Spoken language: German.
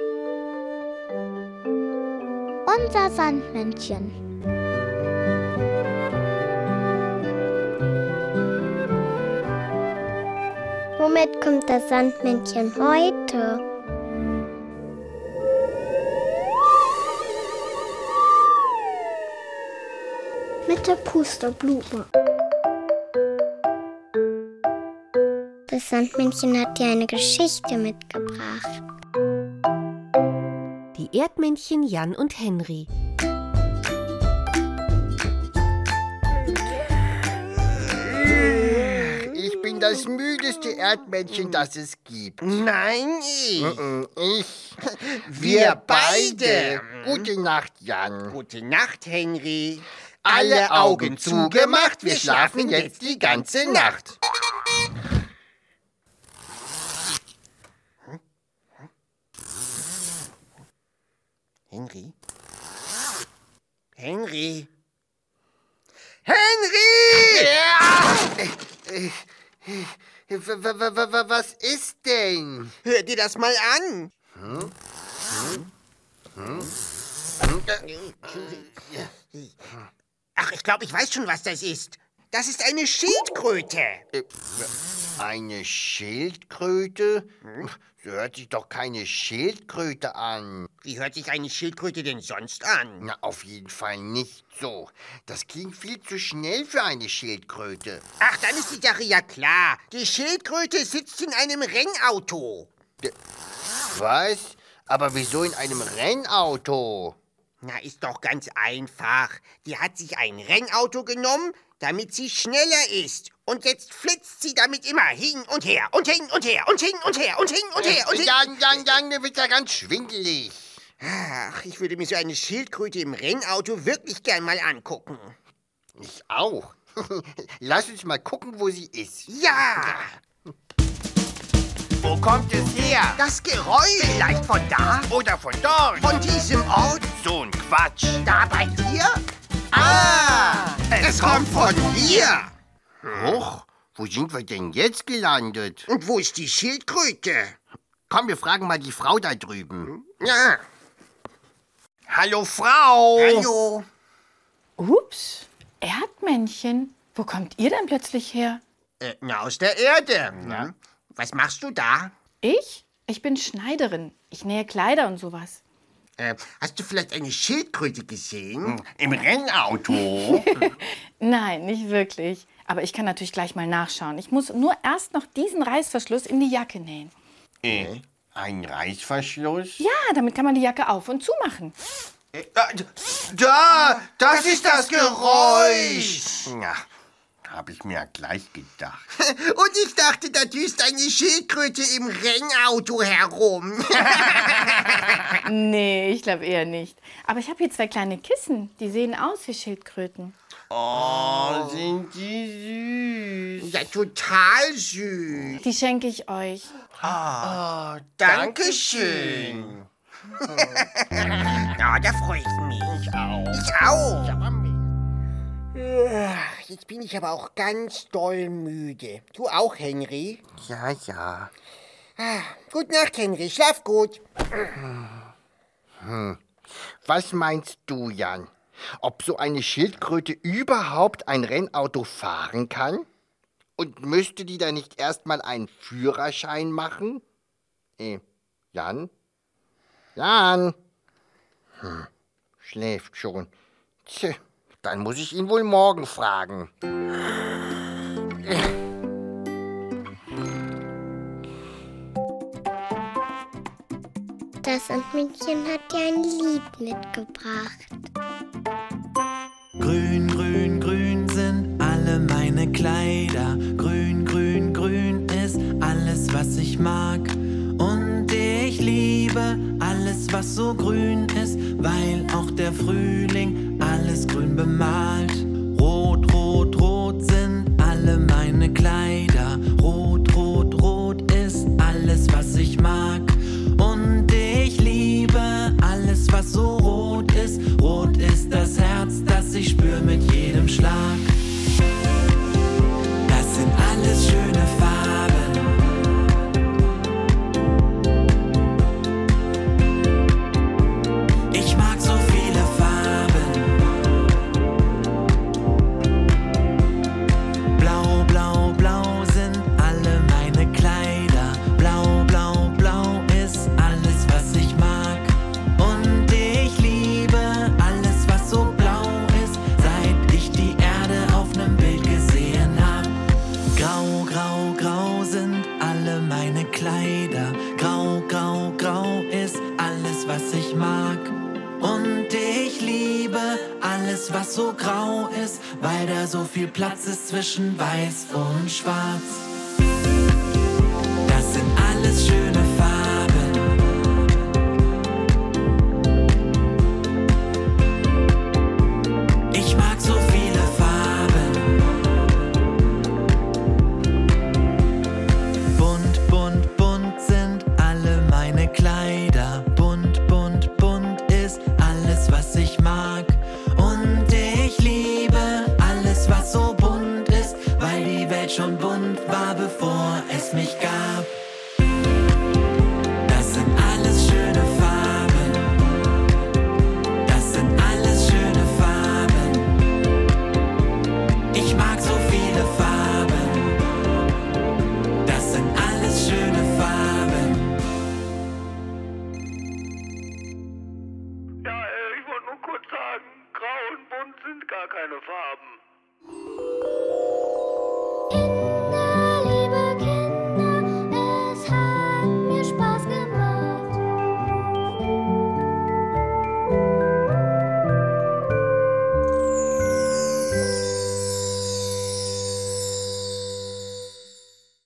Unser Sandmännchen. Womit kommt das Sandmännchen heute? Mit der Pusterblume. Das Sandmännchen hat dir eine Geschichte mitgebracht. Die Erdmännchen Jan und Henry. Ich bin das müdeste Erdmännchen, das es gibt. Nein, ich. Ich. Wir beide. Gute Nacht, Jan. Gute Nacht, Henry. Alle Augen zugemacht, wir schlafen jetzt die ganze Nacht. Henry? Henry? Henry! Was ist denn? Hör dir das mal an. Ach, ich glaube, ich weiß schon, was das ist. Das ist eine Schildkröte. Eine Schildkröte? So hört sich doch keine Schildkröte an. Wie hört sich eine Schildkröte denn sonst an? Na, auf jeden Fall nicht so. Das klingt viel zu schnell für eine Schildkröte. Ach, dann ist die Sache ja klar. Die Schildkröte sitzt in einem Rennauto. Was? Aber wieso in einem Rennauto? Na, ist doch ganz einfach. Die hat sich ein Rennauto genommen, damit sie schneller ist. Und jetzt flitzt sie damit immer hin und her und hin und her und hin und her und hin und her und hin. Jan, mir wird ja ganz schwindelig. Ach, ich würde mir so eine Schildkröte im Rennauto wirklich gern mal angucken. Ich auch. Lass uns mal gucken, wo sie ist. Ja! Wo kommt es her? Das Geräusch vielleicht von da? Oder von dort? Von diesem Ort? So ein Quatsch. Da bei dir? Ah! Es kommt von hier! Hoch, wo sind wir denn jetzt gelandet? Und wo ist die Schildkröte? Komm, wir fragen mal die Frau da drüben. Ja. Hallo, Frau. Hallo. Ups, Erdmännchen. Wo kommt ihr denn plötzlich her? Na, aus der Erde. Ja. Was machst du da? Ich? Ich bin Schneiderin. Ich nähe Kleider und sowas. Hast du vielleicht eine Schildkröte gesehen? Im Rennauto? Nein, nicht wirklich. Aber ich kann natürlich gleich mal nachschauen. Ich muss nur erst noch diesen Reißverschluss in die Jacke nähen. Ein Reißverschluss? Ja, damit kann man die Jacke auf- und zumachen. Das ist das Geräusch. Ja, habe ich mir ja gleich gedacht. Und ich dachte, da düst eine Schildkröte im Rennauto herum. Nee, ich glaube eher nicht. Aber ich habe hier 2 kleine Kissen. Die sehen aus wie Schildkröten. Oh, sind die süß. Ja, total süß. Die schenke ich euch. Dankeschön. Ja, da freue ich mich. Ich auch. Ich auch. Jetzt bin ich aber auch ganz doll müde. Du auch, Henry? Ja. Gute Nacht, Henry. Schlaf gut. Was meinst du, Jan? Ob so eine Schildkröte überhaupt ein Rennauto fahren kann? Und müsste die da nicht erstmal einen Führerschein machen? Jan? Jan? Schläft schon. Tja, dann muss ich ihn wohl morgen fragen. Das Sandmännchen hat dir ein Lied mitgebracht. Grün, grün, grün sind alle meine Kleider. Grün, grün, grün ist alles, was ich mag. Und ich liebe alles, was so grün ist, weil auch der Frühling alles grün bemalt. Rot, rot, rot sind alle meine Kleider. Rot, rot, rot ist alles, was ich mag. Und ich liebe alles, was so rot ist. Rot ist das Herz, das ich spür mit jedem Schlag. Das sind alles schöne Farben. Grau, grau, grau ist alles, was ich mag. Und ich liebe alles, was so grau ist, weil da so viel Platz ist zwischen weiß und schwarz.